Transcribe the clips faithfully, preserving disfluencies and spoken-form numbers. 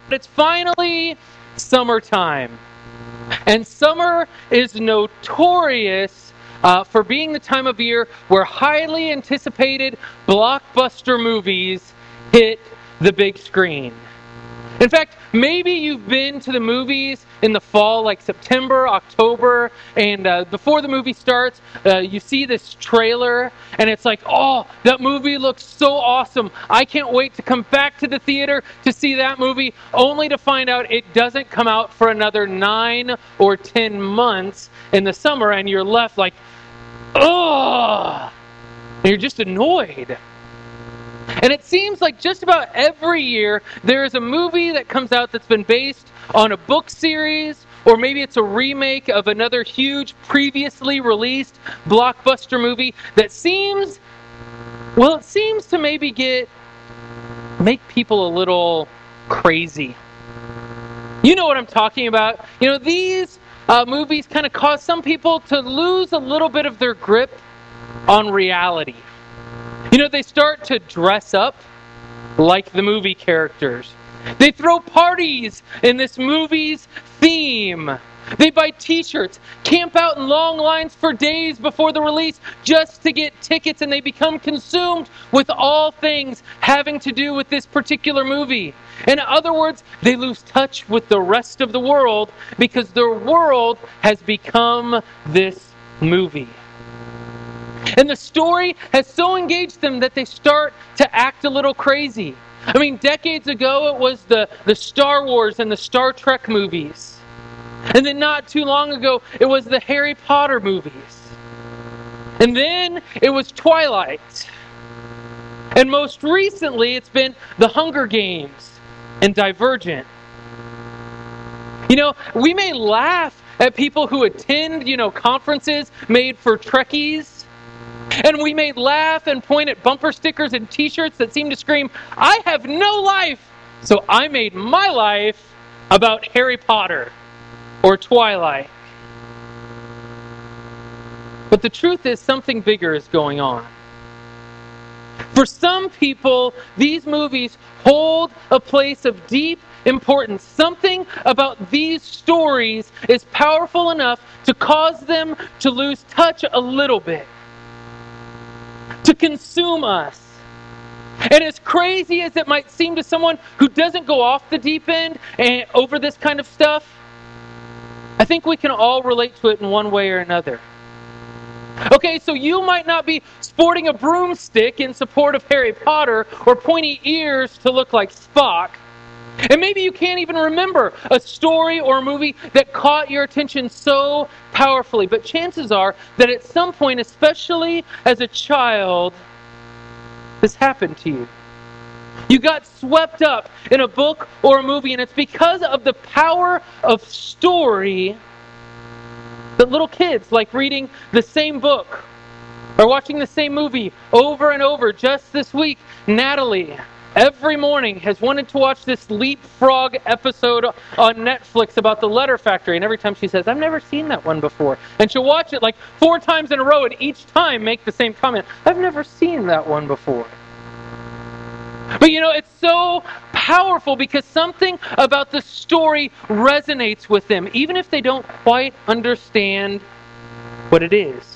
It's finally summertime. And summer is notorious uh, for being the time of year where highly anticipated blockbuster movies hit the big screen. In fact, maybe you've been to the movies in the fall, like September, October, and uh, before the movie starts, uh, you see this trailer, and it's like, oh, that movie looks so awesome. I can't wait to come back to the theater to see that movie, only to find out it doesn't come out for another nine or ten months in the summer, and you're left like, ugh, and you're just annoyed. And it seems like just about every year there is a movie that comes out that's been based on a book series, or maybe it's a remake of another huge previously released blockbuster movie that seems, well, it seems to maybe get, make people a little crazy. You know what I'm talking about. You know, these uh, movies kind of cause some people to lose a little bit of their grip on reality. You know, they start to dress up like the movie characters. They throw parties in this movie's theme. They buy t-shirts, camp out in long lines for days before the release just to get tickets, and they become consumed with all things having to do with this particular movie. In other words, they lose touch with the rest of the world because their world has become this movie. And the story has so engaged them that they start to act a little crazy. I mean, decades ago, it was the, the Star Wars and the Star Trek movies. And then not too long ago, it was the Harry Potter movies. And then it was Twilight. And most recently, it's been the Hunger Games and Divergent. You know, we may laugh at people who attend, you know, conferences made for Trekkies. And we may laugh and point at bumper stickers and t-shirts that seem to scream, I have no life, so I made my life about Harry Potter or Twilight. But the truth is, something bigger is going on. For some people, these movies hold a place of deep importance. Something about these stories is powerful enough to cause them to lose touch a little bit, to consume us. And as crazy as it might seem to someone who doesn't go off the deep end and over this kind of stuff, I think we can all relate to it in one way or another. Okay, so you might not be sporting a broomstick in support of Harry Potter or pointy ears to look like Spock. And maybe you can't even remember a story or a movie that caught your attention so powerfully. But chances are that at some point, especially as a child, this happened to you. You got swept up in a book or a movie, and it's because of the power of story that little kids like reading the same book or watching the same movie over and over. Just this week, Natalie, every morning, has wanted to watch this Leapfrog episode on Netflix about the Letter Factory. And every time she says, I've never seen that one before. And she'll watch it like four times in a row and each time make the same comment. I've never seen that one before. But you know, it's so powerful because something about the story resonates with them, even if they don't quite understand what it is.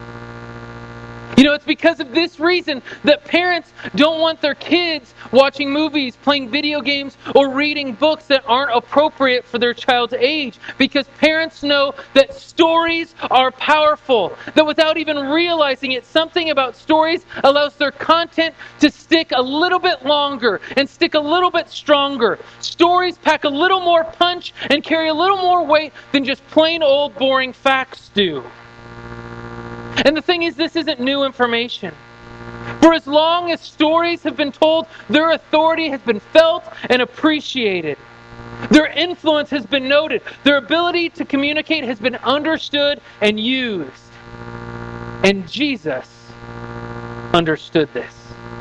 You know, it's because of this reason that parents don't want their kids watching movies, playing video games, or reading books that aren't appropriate for their child's age. Because parents know that stories are powerful. That without even realizing it, something about stories allows their content to stick a little bit longer and stick a little bit stronger. Stories pack a little more punch and carry a little more weight than just plain old boring facts do. And the thing is, this isn't new information. For as long as stories have been told, their authority has been felt and appreciated. Their influence has been noted. Their ability to communicate has been understood and used. And Jesus understood this.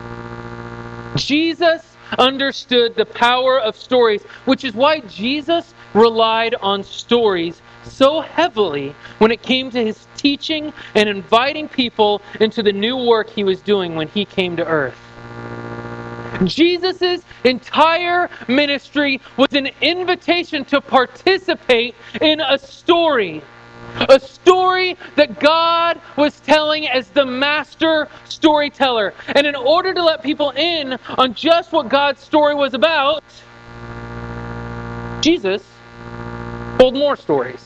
Jesus understood the power of stories, which is why Jesus relied on stories so heavily when it came to his teaching and inviting people into the new work he was doing when he came to earth. Jesus' entire ministry was an invitation to participate in a story. A story that God was telling as the master storyteller. And in order to let people in on just what God's story was about, Jesus told more stories.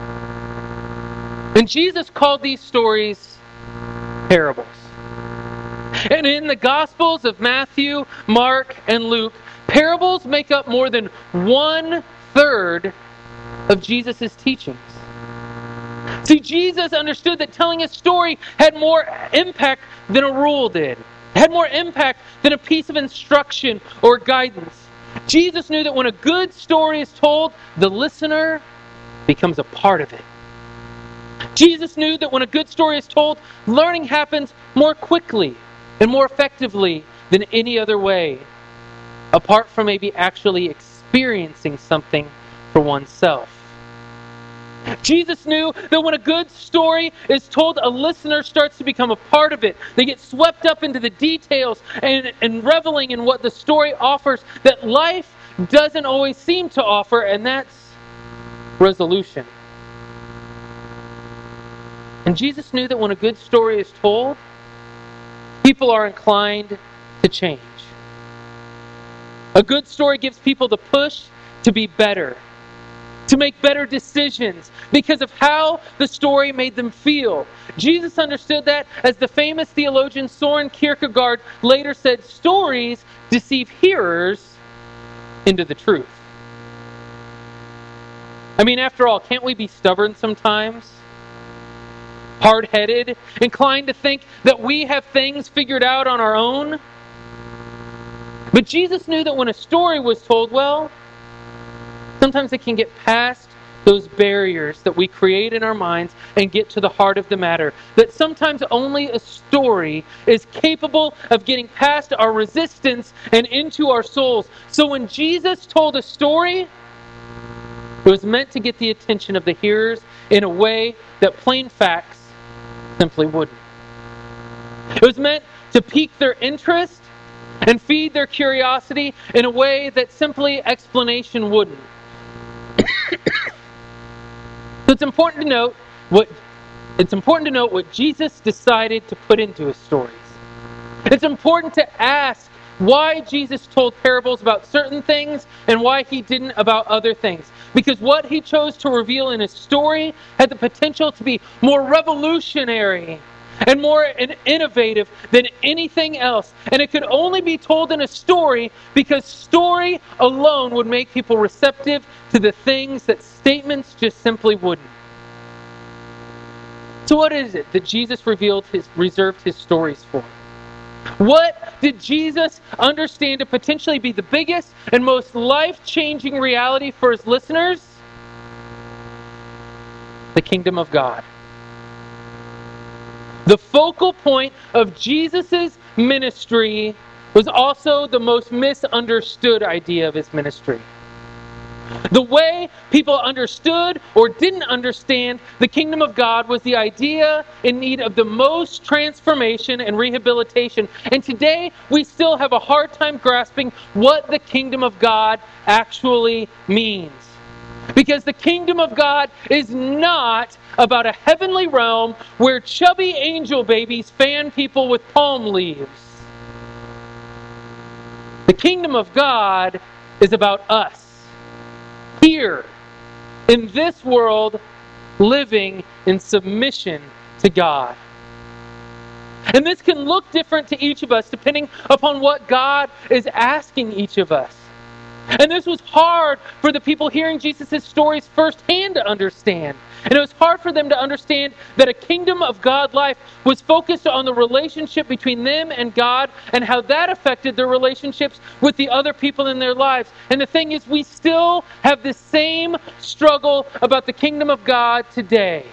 And Jesus called these stories parables. And in the Gospels of Matthew, Mark, and Luke, parables make up more than one third of Jesus' teachings. See, Jesus understood that telling a story had more impact than a rule did. It had more impact than a piece of instruction or guidance. Jesus knew that when a good story is told, the listener becomes a part of it. Jesus knew that when a good story is told, learning happens more quickly and more effectively than any other way, apart from maybe actually experiencing something for oneself. Jesus knew that when a good story is told, a listener starts to become a part of it. They get swept up into the details and, and reveling in what the story offers that life doesn't always seem to offer, and that's resolution. And Jesus knew that when a good story is told, people are inclined to change. A good story gives people the push to be better, to make better decisions because of how the story made them feel. Jesus understood that, as the famous theologian Soren Kierkegaard later said, stories deceive hearers into the truth. I mean, after all, can't we be stubborn sometimes? Hard-headed, inclined to think that we have things figured out on our own? But Jesus knew that when a story was told, well, sometimes it can get past those barriers that we create in our minds and get to the heart of the matter. That sometimes only a story is capable of getting past our resistance and into our souls. So when Jesus told a story, it was meant to get the attention of the hearers in a way that plain facts simply wouldn't. It was meant to pique their interest and feed their curiosity in a way that simply explanation wouldn't. So it's important to note what it's important to note what Jesus decided to put into his stories. It's important to ask why Jesus told parables about certain things and why he didn't about other things. Because what he chose to reveal in his story had the potential to be more revolutionary and more innovative than anything else. And it could only be told in a story because story alone would make people receptive to the things that statements just simply wouldn't. So what is it that Jesus revealed his reserved his stories for? What did Jesus understand to potentially be the biggest and most life-changing reality for his listeners? The kingdom of God. The focal point of Jesus' ministry was also the most misunderstood idea of his ministry. The way people understood or didn't understand the kingdom of God was the idea in need of the most transformation and rehabilitation. And today, we still have a hard time grasping what the kingdom of God actually means. Because the kingdom of God is not about a heavenly realm where chubby angel babies fan people with palm leaves. The kingdom of God is about us. Here, in this world, living in submission to God. And this can look different to each of us depending upon what God is asking each of us. And this was hard for the people hearing Jesus' stories firsthand to understand. And it was hard for them to understand that a kingdom of God life was focused on the relationship between them and God and how that affected their relationships with the other people in their lives. And the thing is, we still have the same struggle about the kingdom of God today.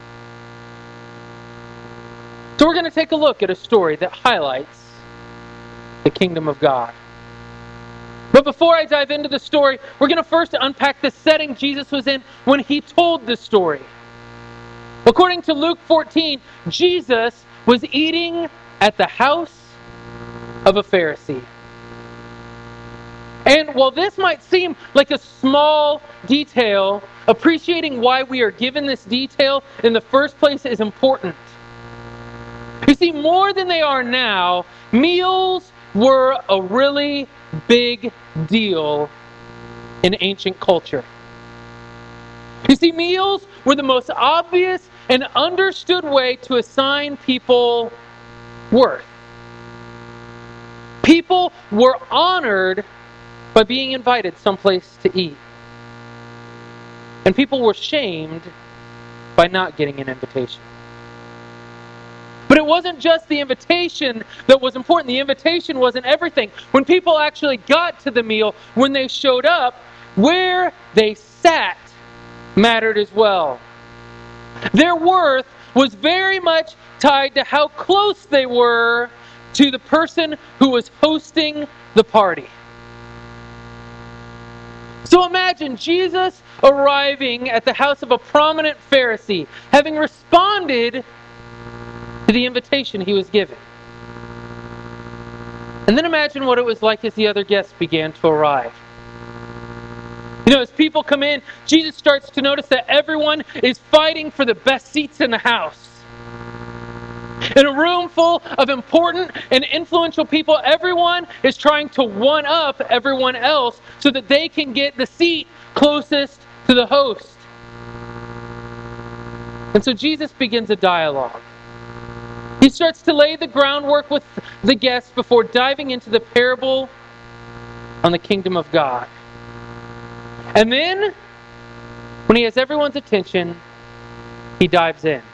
So we're going to take a look at a story that highlights the kingdom of God. But before I dive into the story, we're going to first unpack the setting Jesus was in when he told the story. According to Luke fourteen, Jesus was eating at the house of a Pharisee. And while this might seem like a small detail, appreciating why we are given this detail in the first place is important. You see, more than they are now, meals were a really big deal in ancient culture. You see, meals were the most obvious and understood way to assign people worth. People were honored by being invited someplace to eat. And people were shamed by not getting an invitation. But it wasn't just the invitation that was important. The invitation wasn't everything. When people actually got to the meal, when they showed up, where they sat mattered as well. Their worth was very much tied to how close they were to the person who was hosting the party. So imagine Jesus arriving at the house of a prominent Pharisee, having responded to the invitation he was given. And then imagine what it was like as the other guests began to arrive. You know, as people come in, Jesus starts to notice that everyone is fighting for the best seats in the house. In a room full of important and influential people, everyone is trying to one-up everyone else so that they can get the seat closest to the host. And so Jesus begins a dialogue. He starts to lay the groundwork with the guests before diving into the parable on the kingdom of God. And then, when he has everyone's attention, he dives in.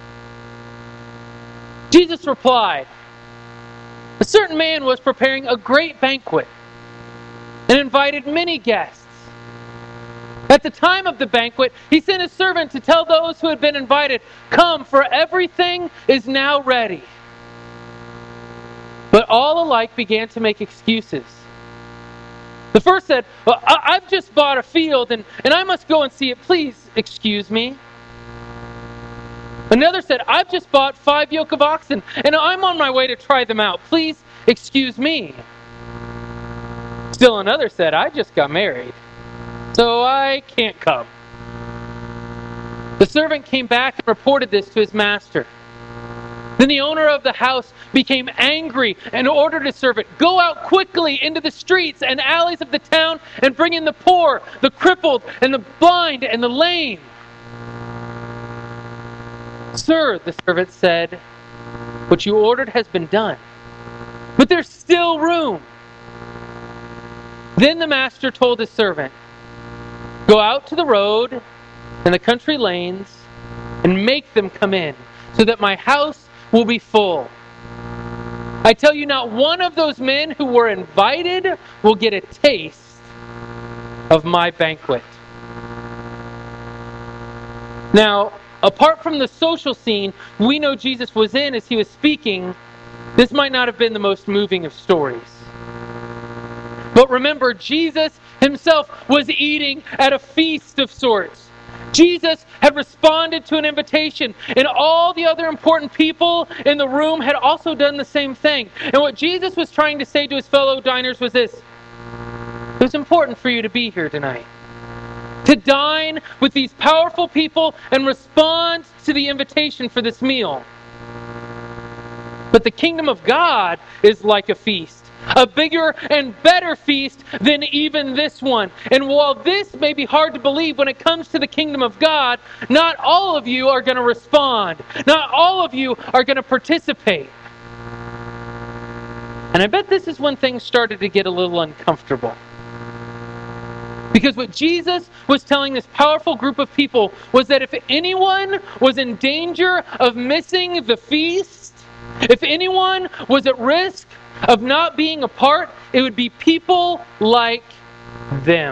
Jesus replied, "A certain man was preparing a great banquet and invited many guests. At the time of the banquet, he sent his servant to tell those who had been invited, 'Come, for everything is now ready.' But all alike began to make excuses. The first said, 'Well, I- I've just bought a field and, and I must go and see it. Please excuse me.' Another said, 'I've just bought five yoke of oxen and I'm on my way to try them out. Please excuse me.' Still another said, 'I just got married, so I can't come.' The servant came back and reported this to his master. Then the owner of the house became angry and ordered his servant, 'Go out quickly into the streets and alleys of the town and bring in the poor, the crippled, and the blind, and the lame.' 'Sir,' the servant said, 'what you ordered has been done, but there's still room.' Then the master told his servant, 'Go out to the road and the country lanes and make them come in, so that my house will be full. I tell you, not one of those men who were invited will get a taste of my banquet.'" Now, apart from the social scene we know Jesus was in as he was speaking, this might not have been the most moving of stories. But remember, Jesus himself was eating at a feast of sorts. Jesus had responded to an invitation, and all the other important people in the room had also done the same thing. And what Jesus was trying to say to his fellow diners was this: it was important for you to be here tonight, to dine with these powerful people and respond to the invitation for this meal. But the kingdom of God is like a feast, a bigger and better feast than even this one. And while this may be hard to believe when it comes to the kingdom of God, not all of you are going to respond. Not all of you are going to participate. And I bet this is when things started to get a little uncomfortable. Because what Jesus was telling this powerful group of people was that if anyone was in danger of missing the feast, if anyone was at risk of not being a part, it would be people like them.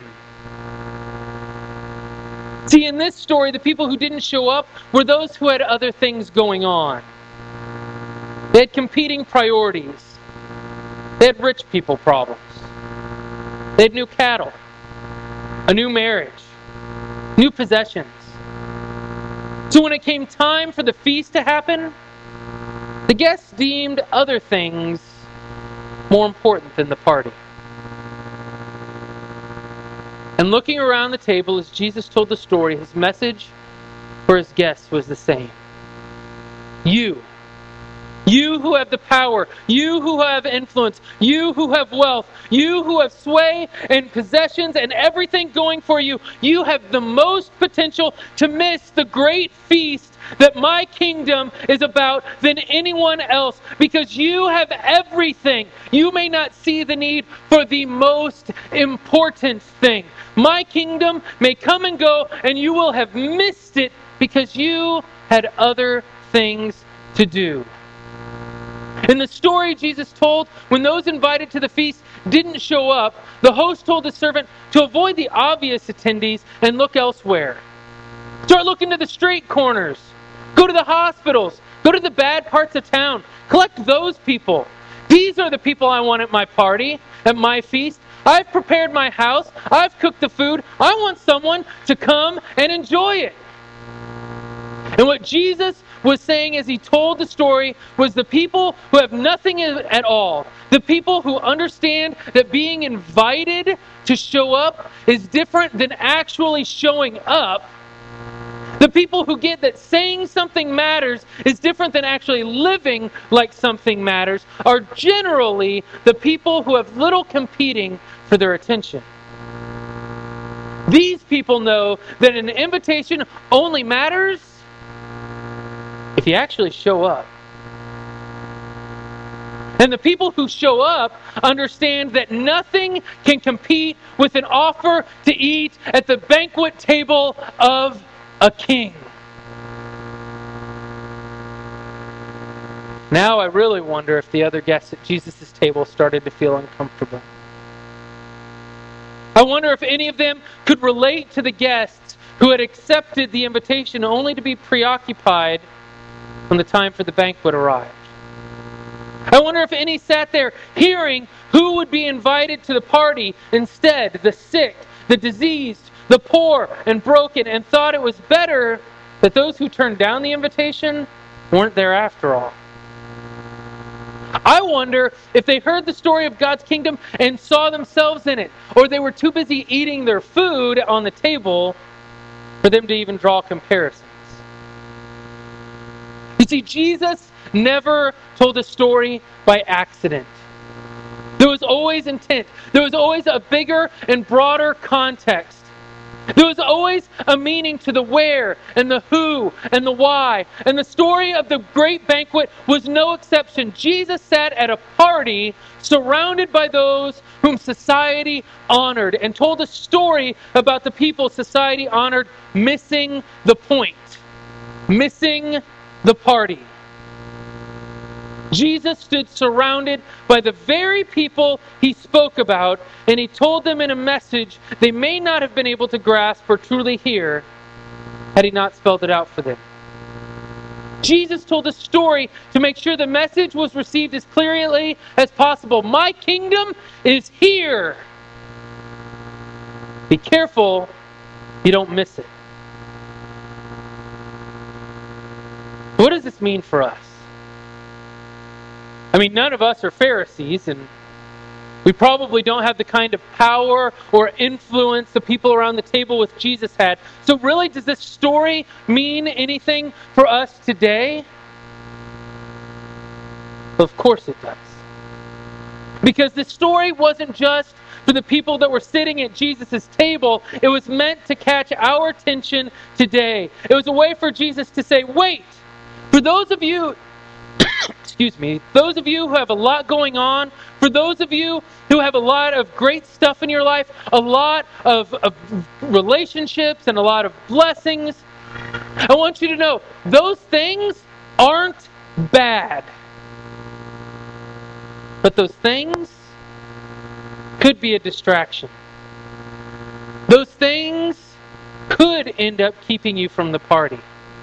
See, in this story, the people who didn't show up were those who had other things going on. They had competing priorities. They had rich people problems. They had new cattle, a new marriage, new possessions. So when it came time for the feast to happen, the guests deemed other things more important than the party. And looking around the table as Jesus told the story, his message for his guests was the same. You, you who have the power, you who have influence, you who have wealth, you who have sway and possessions and everything going for you, you have the most potential to miss the great feast that my kingdom is about than anyone else, because you have everything. You may not see the need for the most important thing. My kingdom may come and go, and you will have missed it because you had other things to do. In the story Jesus told, when those invited to the feast didn't show up, the host told the servant to avoid the obvious attendees and look elsewhere. Start looking to the street corners. Go to the hospitals. Go to the bad parts of town. Collect those people. These are the people I want at my party, at my feast. I've prepared my house. I've cooked the food. I want someone to come and enjoy it. And what Jesus was saying as he told the story was the people who have nothing at all, the people who understand that being invited to show up is different than actually showing up, the people who get that saying something matters is different than actually living like something matters, are generally the people who have little competing for their attention. These people know that an invitation only matters if you actually show up. And the people who show up understand that nothing can compete with an offer to eat at the banquet table of a king. Now I really wonder if the other guests at Jesus' table started to feel uncomfortable. I wonder if any of them could relate to the guests who had accepted the invitation only to be preoccupied when the time for the banquet arrived. I wonder if any sat there hearing who would be invited to the party instead, the sick, the diseased, the poor and broken, and thought it was better that those who turned down the invitation weren't there after all. I wonder if they heard the story of God's kingdom and saw themselves in it, or they were too busy eating their food on the table for them to even draw comparisons. You see, Jesus never told a story by accident. There was always intent. There was always a bigger and broader context. There was always a meaning to the where and the who and the why. And the story of the great banquet was no exception. Jesus sat at a party surrounded by those whom society honored and told a story about the people society honored missing the point, missing the party. Jesus stood surrounded by the very people he spoke about, and he told them in a message they may not have been able to grasp or truly hear had he not spelled it out for them. Jesus told a story to make sure the message was received as clearly as possible. My kingdom is here. Be careful you don't miss it. What does this mean for us? I mean, none of us are Pharisees, and we probably don't have the kind of power or influence the people around the table with Jesus had. So really, does this story mean anything for us today? Well, of course it does. Because the story wasn't just for the people that were sitting at Jesus' table. It was meant to catch our attention today. It was a way for Jesus to say, wait, for those of you Excuse me, those of you who have a lot going on, for those of you who have a lot of great stuff in your life, a lot of, of relationships and a lot of blessings, I want you to know those things aren't bad. But those things could be a distraction. Those things could end up keeping you from the party.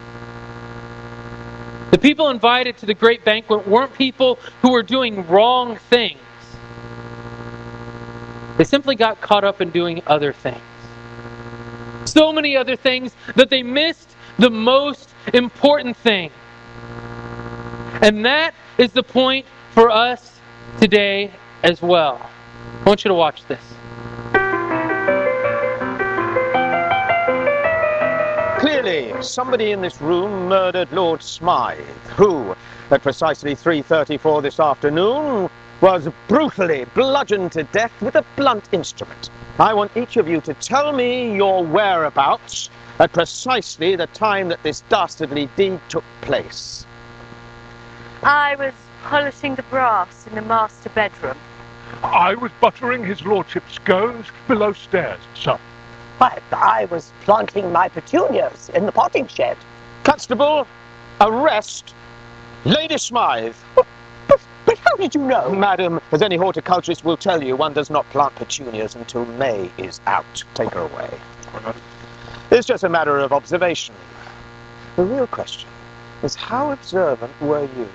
The people invited to the great banquet weren't people who were doing wrong things. They simply got caught up in doing other things. So many other things that they missed the most important thing. And that is the point for us today as well. I want you to watch this. Clearly, somebody in this room murdered Lord Smythe, who, at precisely three thirty-four this afternoon, was brutally bludgeoned to death with a blunt instrument. I want each of you to tell me your whereabouts at precisely the time that this dastardly deed took place. I was polishing the brass in the master bedroom. I was buttering his lordship's scones below stairs, sir. Why, I was planting my petunias in the potting shed. Constable, arrest Lady Smythe. But, but, but how did you know? Madam, as any horticulturist will tell you, one does not plant petunias until May is out. Take her away. It's just a matter of observation. The real question is, how observant were you?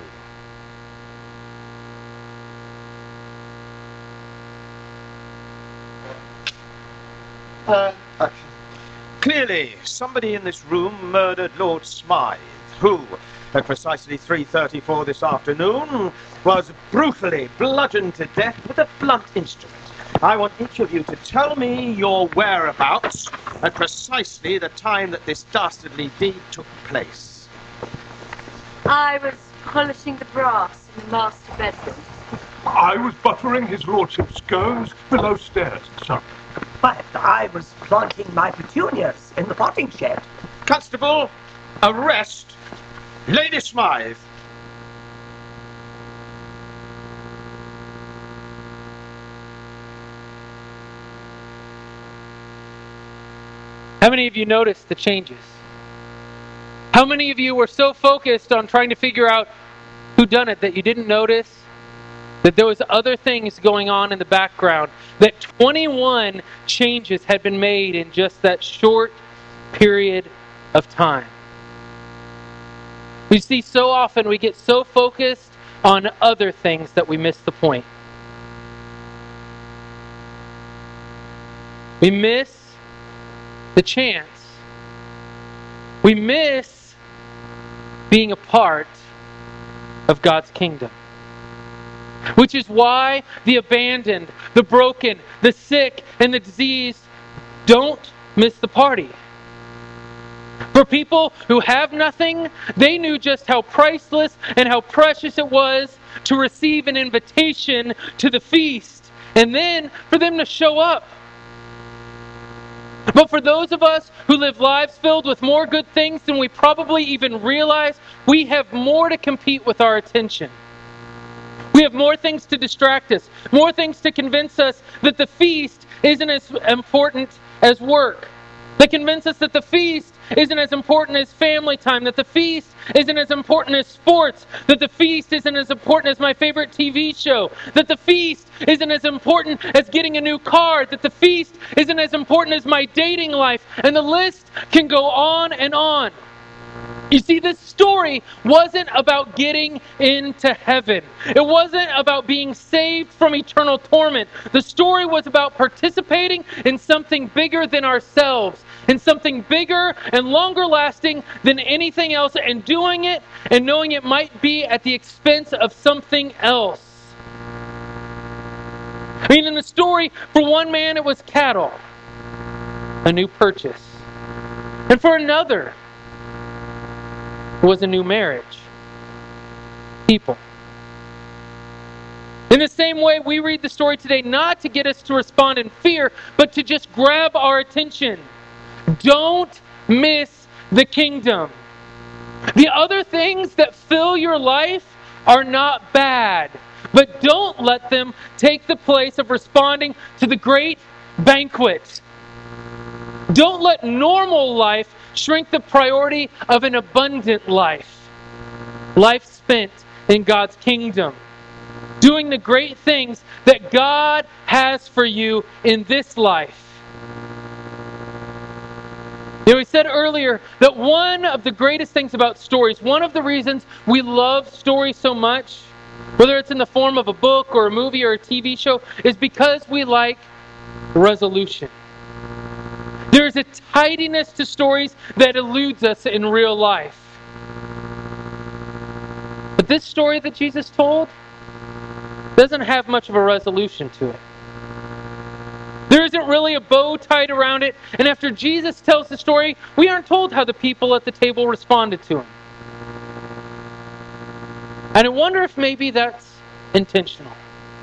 Uh, Clearly, somebody in this room murdered Lord Smythe, who, at precisely three thirty-four this afternoon, was brutally bludgeoned to death with a blunt instrument. I want each of you to tell me your whereabouts at precisely the time that this dastardly deed took place. I was polishing the brass in the master bedroom. I was buttering his lordship's scones below stairs, sir. But I was planting my petunias in the potting shed. Constable, arrest Lady Smythe. How many of you noticed the changes? How many of you were so focused on trying to figure out who done it that you didn't notice that there was other things going on in the background, that twenty-one changes had been made in just that short period of time? We see so often we get so focused on other things that we miss the point. We miss the chance. We miss being a part of God's kingdom. Which is why the abandoned, the broken, the sick, and the diseased don't miss the party. For people who have nothing, they knew just how priceless and how precious it was to receive an invitation to the feast, and then for them to show up. But for those of us who live lives filled with more good things than we probably even realize, we have more to compete with our attention. We have more things to distract us, more things to convince us that the feast isn't as important as work. They convince us that the feast isn't as important as family time, that the feast isn't as important as sports, that the feast isn't as important as my favorite T V show, that the feast isn't as important as getting a new car, that the feast isn't as important as my dating life, and the list can go on and on. You see, this story wasn't about getting into heaven. It wasn't about being saved from eternal torment. The story was about participating in something bigger than ourselves, in something bigger and longer lasting than anything else, and doing it and knowing it might be at the expense of something else. I mean, in the story, for one man it was cattle, a new purchase. And for another, was a new marriage. People. In the same way, we read the story today not to get us to respond in fear, but to just grab our attention. Don't miss the kingdom. The other things that fill your life are not bad, but don't let them take the place of responding to the great banquet. Don't let normal life shrink the priority of an abundant life. Life spent in God's kingdom. Doing the great things that God has for you in this life. You know, we said earlier that one of the greatest things about stories, one of the reasons we love stories so much, whether it's in the form of a book or a movie or a T V show, is because we like resolution. There's a tidiness to stories that eludes us in real life. But this story that Jesus told doesn't have much of a resolution to it. There isn't really a bow tied around it. And after Jesus tells the story, we aren't told how the people at the table responded to him. And I wonder if maybe that's intentional.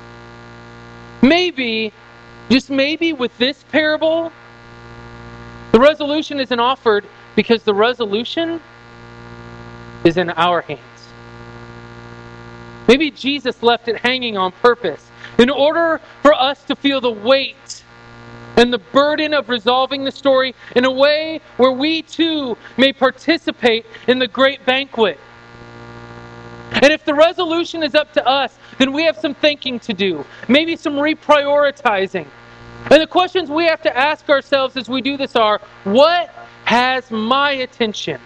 Maybe, just maybe with this parable, the resolution isn't offered because the resolution is in our hands. Maybe Jesus left it hanging on purpose in order for us to feel the weight and the burden of resolving the story in a way where we too may participate in the great banquet. And if the resolution is up to us, then we have some thinking to do, maybe some reprioritizing. And the questions we have to ask ourselves as we do this are, what has my attention?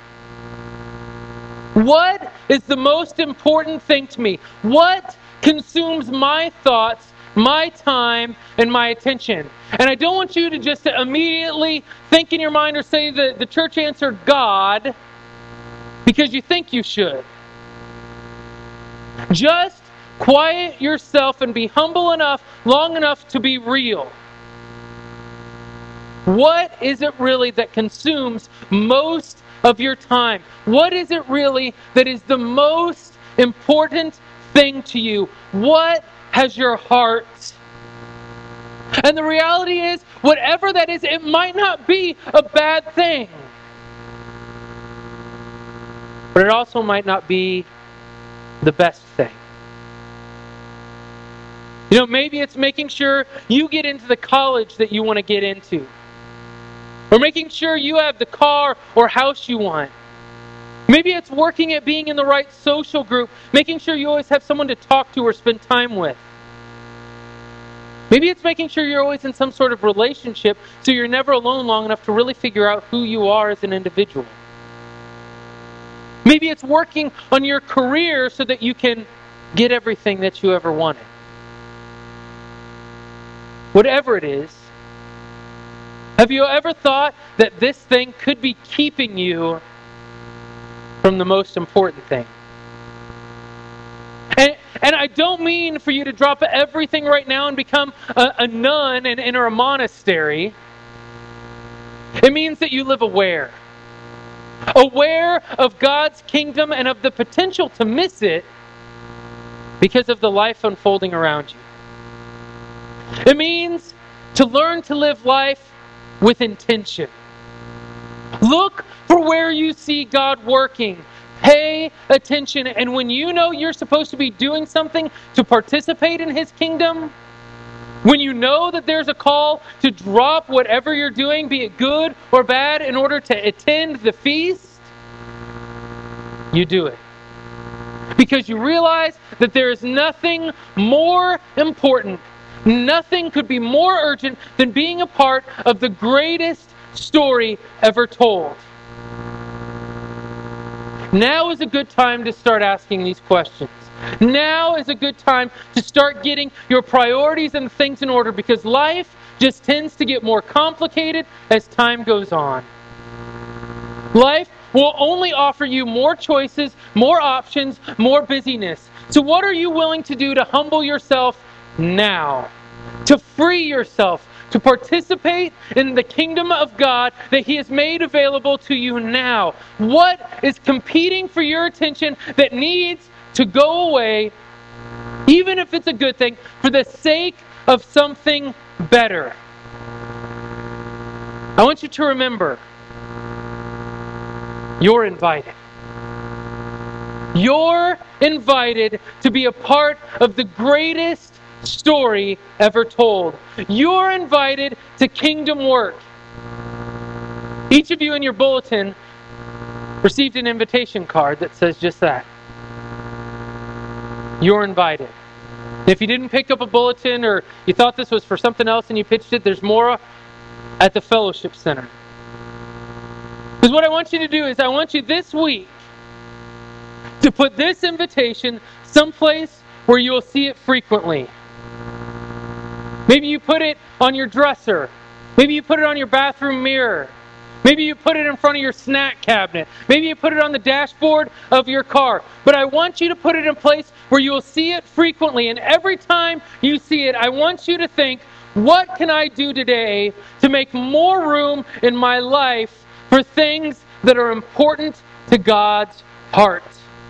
What is the most important thing to me? What consumes my thoughts, my time, and my attention? And I don't want you to just immediately think in your mind or say that the church answered God because you think you should. Just quiet yourself and be humble enough, long enough to be real. What is it really that consumes most of your time? What is it really that is the most important thing to you? What has your heart? And the reality is, whatever that is, it might not be a bad thing. But it also might not be the best thing. You know, maybe it's making sure you get into the college that you want to get into. Or making sure you have the car or house you want. Maybe it's working at being in the right social group, making sure you always have someone to talk to or spend time with. Maybe it's making sure you're always in some sort of relationship so you're never alone long enough to really figure out who you are as an individual. Maybe it's working on your career so that you can get everything that you ever wanted. Whatever it is, have you ever thought that this thing could be keeping you from the most important thing? And, and I don't mean for you to drop everything right now and become a, a nun and enter a monastery. It means that you live aware. Aware of God's kingdom and of the potential to miss it because of the life unfolding around you. It means to learn to live life with intention. Look for where you see God working. Pay attention. And when you know you're supposed to be doing something to participate in His kingdom, when you know that there's a call to drop whatever you're doing, be it good or bad, in order to attend the feast, you do it. Because you realize that there is nothing more important, nothing could be more urgent than being a part of the greatest story ever told. Now is a good time to start asking these questions. Now is a good time to start getting your priorities and things in order, because life just tends to get more complicated as time goes on. Life will only offer you more choices, more options, more busyness. So what are you willing to do to humble yourself now? To free yourself, to participate in the kingdom of God that He has made available to you now? What is competing for your attention that needs to go away, even if it's a good thing, for the sake of something better? I want you to remember, you're invited. You're invited to be a part of the greatest story ever told. You're invited to kingdom work. Each of you in your bulletin received an invitation card that says just that. You're invited. If you didn't pick up a bulletin, or you thought this was for something else and you pitched it, there's more at the Fellowship Center. Because what I want you to do is I want you this week to put this invitation someplace where you'll see it frequently. Maybe you put it on your dresser. Maybe you put it on your bathroom mirror. Maybe you put it in front of your snack cabinet. Maybe you put it on the dashboard of your car. But I want you to put it in a place where you will see it frequently. And every time you see it, I want you to think, What can I do today to make more room in my life for things that are important to God's heart?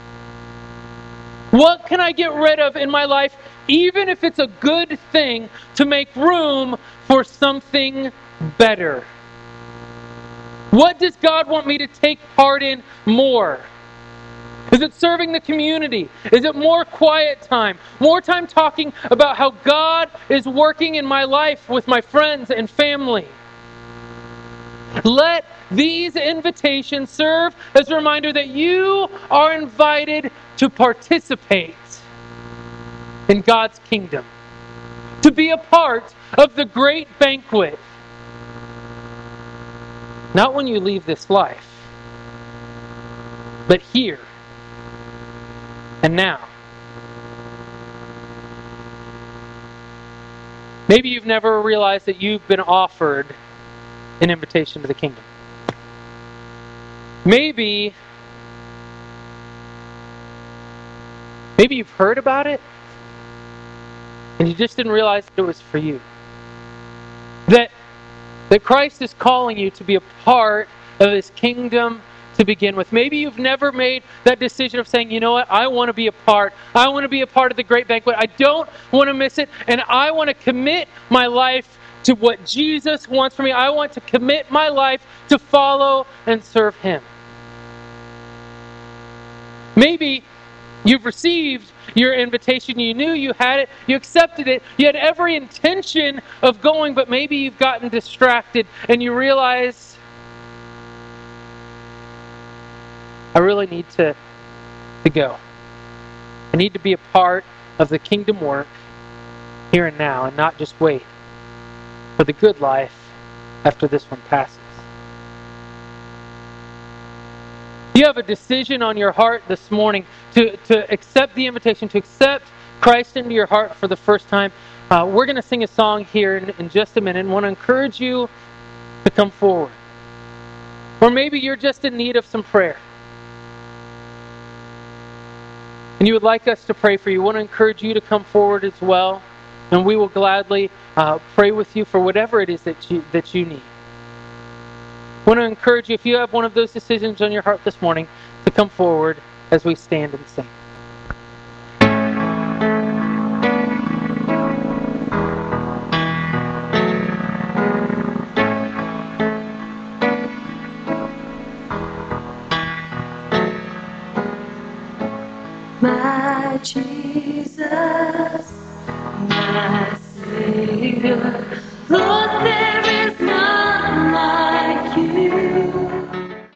What can I get rid of in my life, even if it's a good thing, to make room for something better? What does God want me to take part in more? Is it serving the community? Is it more quiet time? More time talking about how God is working in my life with my friends and family? Let these invitations serve as a reminder that you are invited to participate in God's kingdom, to be a part of the great banquet. Not when you leave this life, but here and now. Maybe you've never realized that you've been offered an invitation to the kingdom. Maybe, maybe you've heard about it and you just didn't realize that it was for you. That, that Christ is calling you to be a part of His kingdom to begin with. Maybe you've never made that decision of saying, you know what, I want to be a part. I want to be a part of the great banquet. I don't want to miss it, and I want to commit my life to what Jesus wants for me. I want to commit my life to follow and serve Him. Maybe you've received your invitation. You knew you had it. You accepted it. You had every intention of going, but maybe you've gotten distracted and you realize, I really need to, to go. I need to be a part of the kingdom work here and now and not just wait for the good life after this one passes. You have a decision on your heart this morning to, to accept the invitation, to accept Christ into your heart for the first time. Uh, we're going to sing a song here in, in just a minute and want to encourage you to come forward. Or maybe you're just in need of some prayer and you would like us to pray for you. We want to encourage you to come forward as well, and we will gladly uh, pray with you for whatever it is that you, that you need. I want to encourage you, if you have one of those decisions on your heart this morning, to come forward as we stand and sing. My Jesus, my Savior, Lord,